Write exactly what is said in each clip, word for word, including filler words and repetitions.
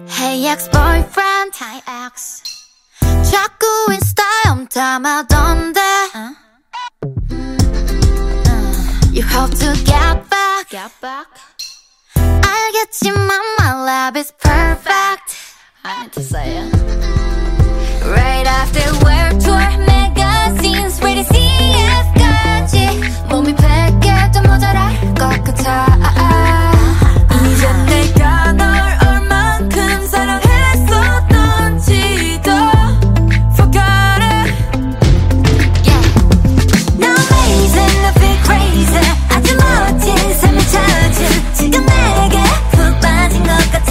Hey ex-boyfriend, hi ex. 자꾸 인스타에 엄담하던데 uh? You hope to get back, get back. 알겠지만 my love is perfect. I need to say it. Right after work tour magazines ready 씨에프까지 몸이 백 개도 모자랄 것 같아. 이제 내가 널 얼만큼 사랑했었던지도 forgot it. Yeah. No amazing, I feel crazy. 아주 멋진 삶을 찾은 지금 내게 푹 빠진 것 같아.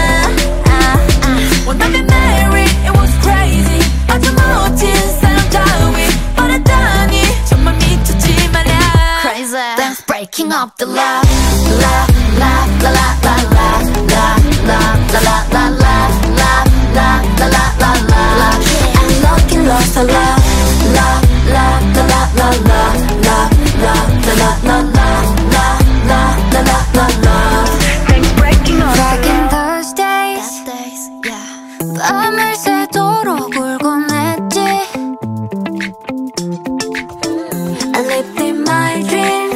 When I've been married, it was crazy. 아주 멋진 사람 따위 바라다니 정말 미쳤지 말야. Crazy. Thanks breaking up the love, love, love, la la la la, love, love, la la la la, love, love, la la la la, love. I'm looking lost for love, love, love, la la la la, love, love, la la la la, love, love, la la la la. Thanks breaking up. Back in those days, days, yeah. 밤을 새도록 울곤 했지. I lived in my dream.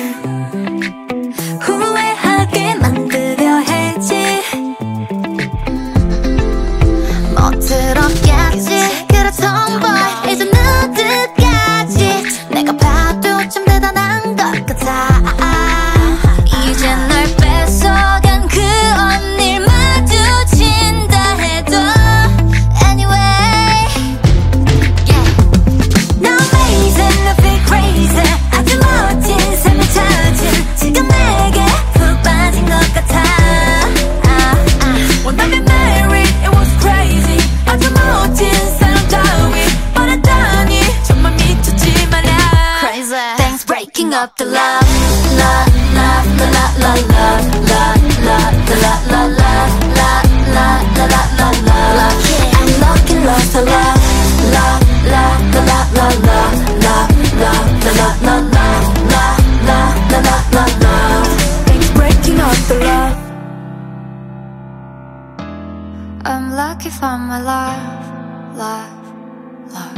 후회하게 만들려 했지. 못 들었겠지. 그래 tomboy 이제 누드까지 내가 봐도 참 대단한 것 같아. 이제 널 뺏어간 그 언니를 마주친다 해도 anyway. Yeah. No amazing, I feel crazy. 아주 멋진 삶을 찾은 지금 내게 푹 빠진 것 같아. When I've been married, it was crazy. 아주 멋진 사람 따위 바라다니 정말 미쳤지 말야. Crazy. Thanks breaking up the love, love, love, la la la la, love, love, la la la la, love, love, la la la la, love. I'm looking lost for love, love, love, la la la la, love, love, la la la la, love, love, la la la la. Thanks breaking up the love. I'm lucky for my love, love, love.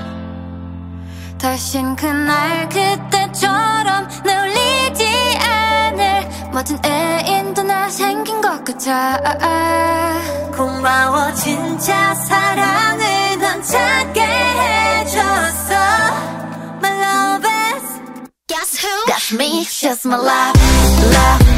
다신 그날 그때처럼 날 울리지 않을 멋진 애인도 나 생긴 것 같아. 고마워 진짜 사랑을 넌 찾게 해줬어. My love is Guess who? That's me, she's my love, love.